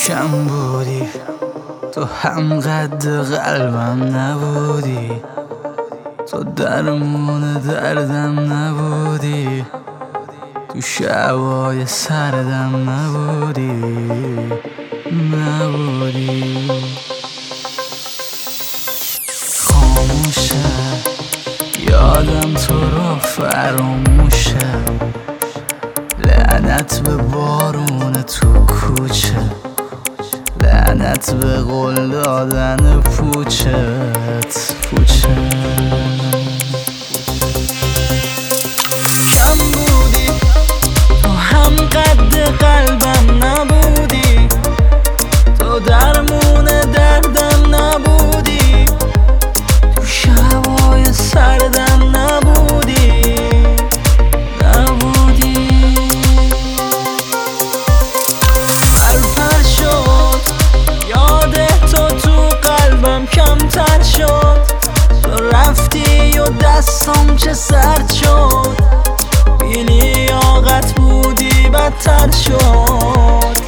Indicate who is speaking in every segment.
Speaker 1: کم بودی، تو هم قد قلبم نبودی، تو درمون دردم نبودی، تو شبای سردم نبودی. خاموشه یادم تو رو فراموشه، لعنت به بارون تو کوچه، لعنت به قول دادن پوچت. کم بودی، تو هم قد قلبم نبودی، تو درمون دردم نبودی، تو شبای سردم نبودی. پرپر شد یاد تو قلبم کمتر شد، تو رفتی و دستم چه سرد شد، بی لیاقت بودی بدتر شد.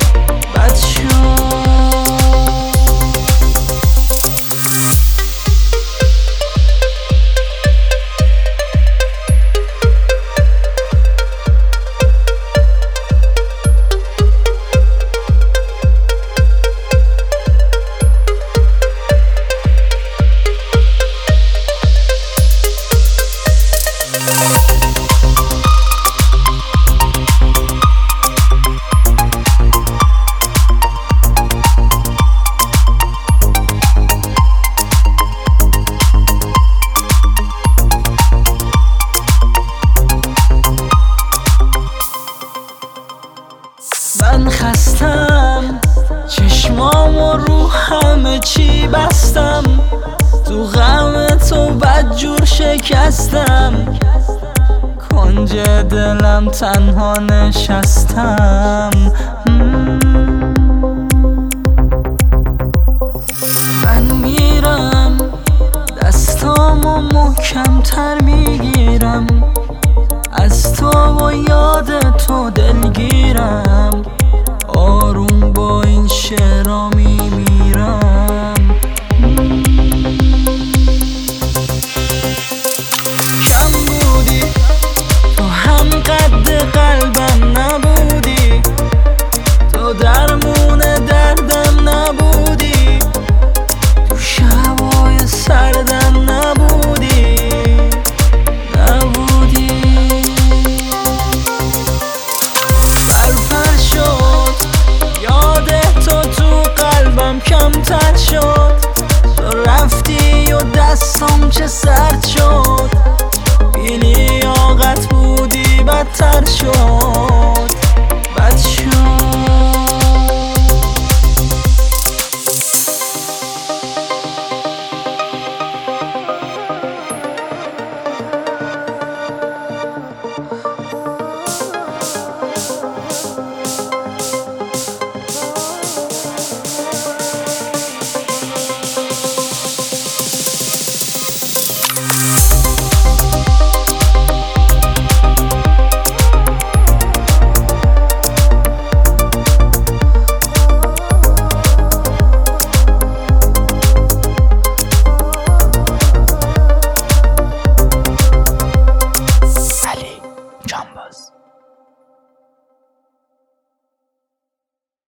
Speaker 1: من خستم، چشمامو رو همه چی بستم، تو غم تو بدجور شکستم، کنج دلم تنها نشستم. من میرم دستامو محکمتر میگیرم، از تو و یاد تو دلگیرم، آروم با این شعرام